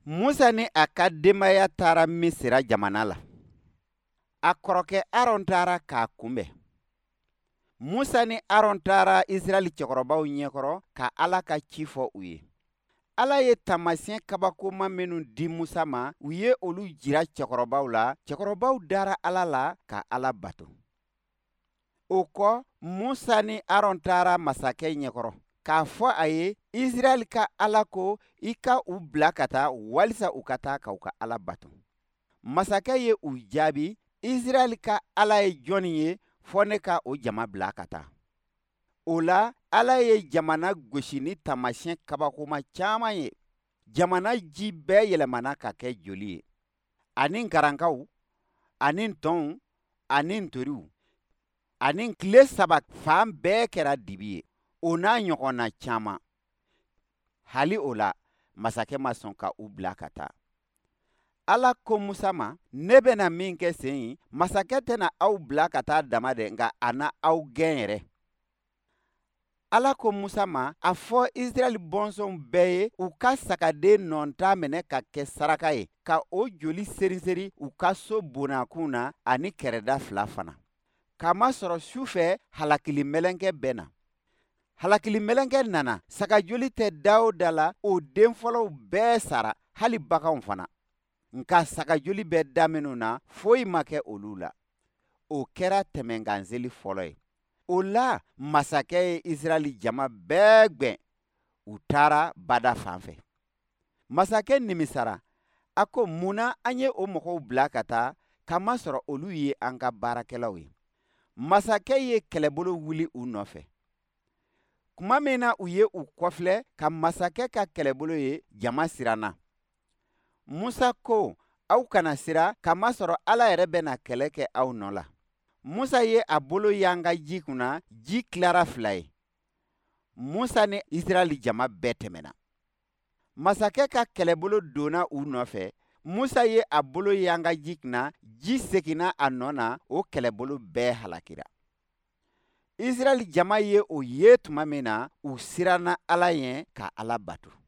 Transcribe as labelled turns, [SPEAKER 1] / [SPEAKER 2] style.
[SPEAKER 1] Musa ni a ka denbaya taara Misira jamana la. A kɔrɔkɛ Aron taara k'a kunbɛn. Musa ni Aron taara Israɛli cɛkɔrɔbaw ɲɛkɔrɔ ka Ala ka ci fɔ u ye. Ala ye taamasiyɛn kabakoman minnu di Musa ma, u ye olu jira cɛkɔrɔbaw la. Cɛkɔrɔbaw dara Ala la ka Ala bato. O kɔ, Musa ni Aron taara masakɛ ɲɛkɔrɔ k'a fɔ a ye Israɛli ka Ala ko i ka u bila ka taa walisa u ka taa ka u ka Ala bato. Masakɛ ye u jaabi, Israɛli ka Ala ye jɔnni ye fɔ ne ka o jama bila ka taa. O la, Ala ye jamana gosi ni taamasiyɛn kabakoma caman ye. Jamana ji bɛɛ yɛlɛmana ka kɛ joli ye, ani garankaw, ani ntɔnw, ani ntoriw, ani tile 3 fan bɛɛ kɛra dibi ye. O n'a ɲɔgɔnna caman. Hali o la, masakɛ ma sɔn ka u bila ka taa. Ala ko Musa ma, ne bɛna min kɛ sen in, masakɛ tɛna aw bila ka taa dama dɛ, nka a na aw gɛn yɛrɛ. Ala ko Musa ma, a fɔ Israɛli bɔnsɔnw bɛɛ ye u ka sagaden nɔnta minɛ ka kɛ saraka ye, ka o joli seriseri u ka so bonnakun na ani kɛrɛda 2 fana. Kamasɔrɔ su fɛ halakilimɛlɛnkɛ bɛ na. Halakilimɛlɛnkɛ nana, sagajoli tɛ da o da la, o den fɔlɔw bɛɛ sara, hali baganw fana. Nka sagajoli bɛ da minnu na, foyi ma kɛ olu la. O kɛra tɛmɛnganseli fɔlɔ ye. O la, masakɛ ye Israɛli jama bɛɛ gwɛn. U taara bada fan fɛ. Masakɛ nimisara. A ko munna an ye o mɔgɔw bila ka taa, kamasɔrɔ olu ye an ka baarakɛlaw ye. Masakɛ ye kɛlɛbolo wuli u nɔfɛ. Tuma min na u ye u kɔfilɛ ka masakɛ ka kɛlɛbolo ye, jama siranna. Musa ko, aw kana sira, kamasɔrɔ Ala yɛrɛ bɛna kɛlɛ kɛ aw nɔ la. Musa ye a bolo yanga ji kunna, ji tilara 2 ye. Musa ni Israɛli jama bɛɛ tɛmɛna. Masakɛ ka kɛlɛbolo donna u nɔfɛ. Musa ye a bolo yanga ji kunna, ji seginna a nɔ na, o kɛlɛbolo bɛɛ halakira. Israɛli jama ye o ye tuma min na, u siranna Ala ɲɛ ka Ala bato.